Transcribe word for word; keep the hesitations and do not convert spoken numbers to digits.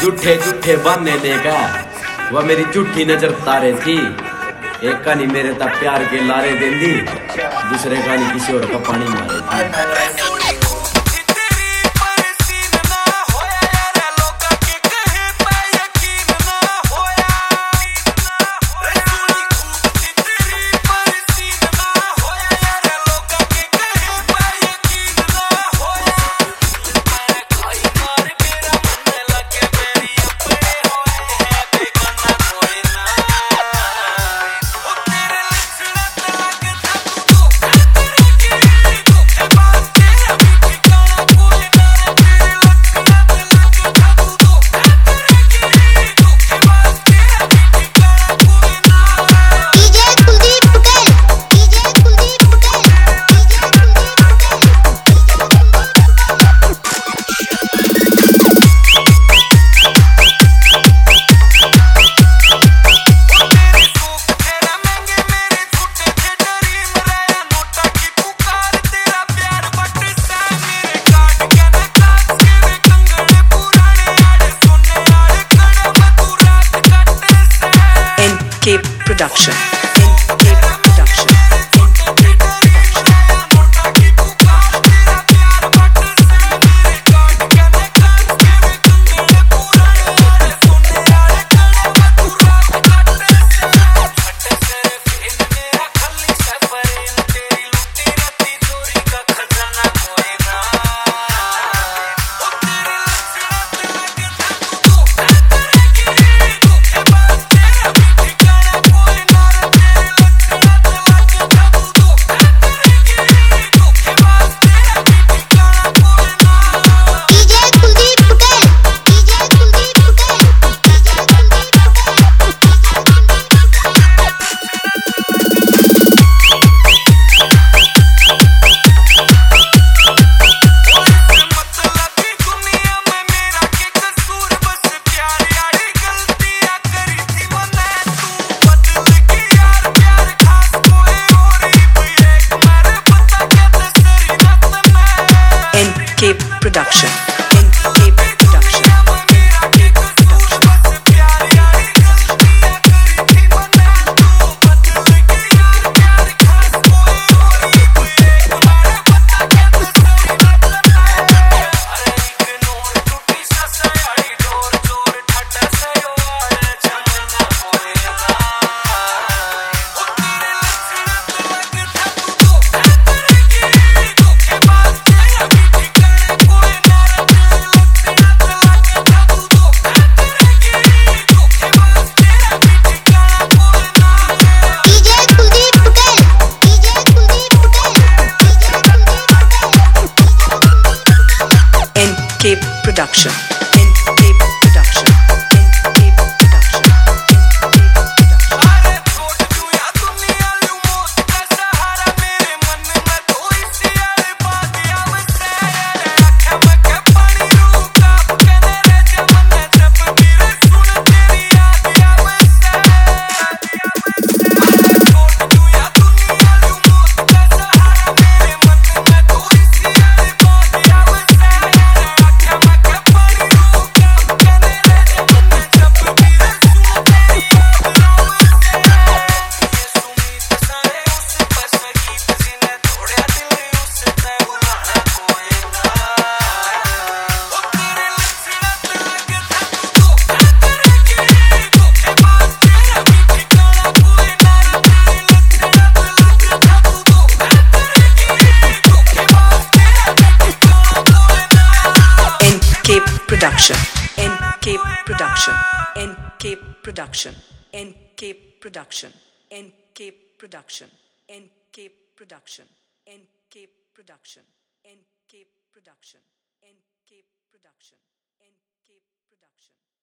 झूठे झूठे बहाने देगा वह मेरी झूठी नजर तारे थी। एक कहानी मेरे तक प्यार के लारे देंदी, दूसरे कहानी किसी और का पानी मारे थी। Production. Production. Production. Production. N K Production. N K Production. N K Production. N K Production. N K Production. N K Production. N K Production. N K Production. N K Production.